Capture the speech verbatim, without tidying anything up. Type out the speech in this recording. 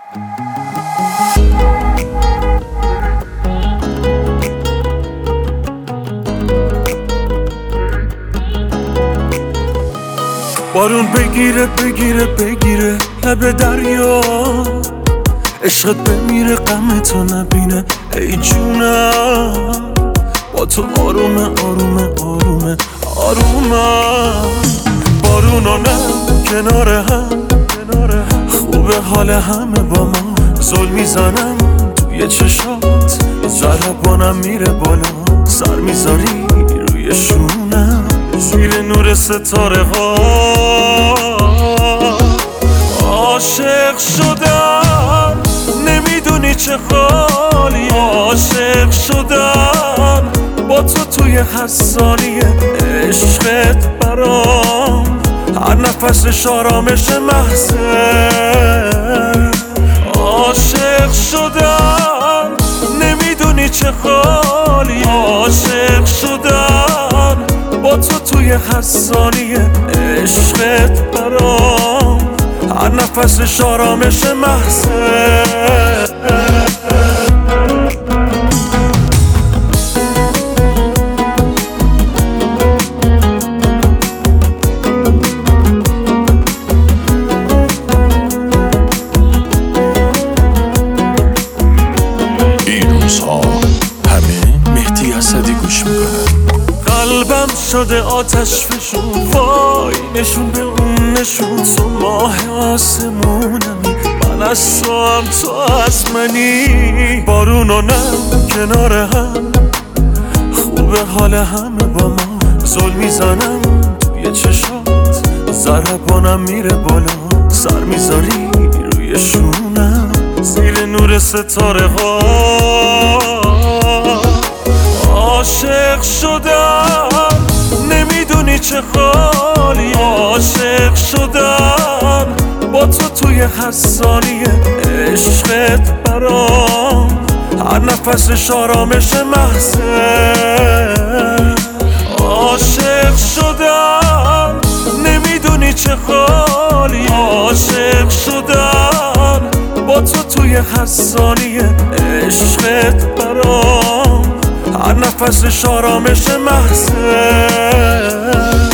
بارون بگیره بگیره بگیره لب دریا، عشقت بمیره غم تو نبینه ای جونم. با تو آرومه آرومه آرومه آرومه. بارونا نه کنار هم، خوبه حال همه با ما. زل میزنم توی چشات، ضربانم میره بالا. سر میذاری روی شونم زیر نور ستاره ها. عاشق شدم نمیدونی چه حالی. عاشق شدم با تو توی هر ثانیه. عشقت برام هر نفسش آرامش محضه. عاشق شدم نمیدونی چه حالی. عاشق شدم با تو توی هر ثانیه. عشقت برام هر نفسش آرامش محضه. قلبم شده آتش فشون، وای نشون به اون نشون. تو ماه آسمونمی، من از تو هم تو از منی. بارونا نه کنار هم، خوبه حال همه با ما. زل میزنم توی چشات، ضربانم میره بالا. سر میذاری روی شونم زیر نور ستاره ها. عاشق شدم نمیدونی چه حالی. عاشق شدم با تو توی هر ثانیه. عشقت برام هر نفسش آرامش محضه. عاشق شدم نمیدونی چه حالی. عاشق شدم با تو توی هر ثانیه. عشقت برام هر نفسش آرامش محضه.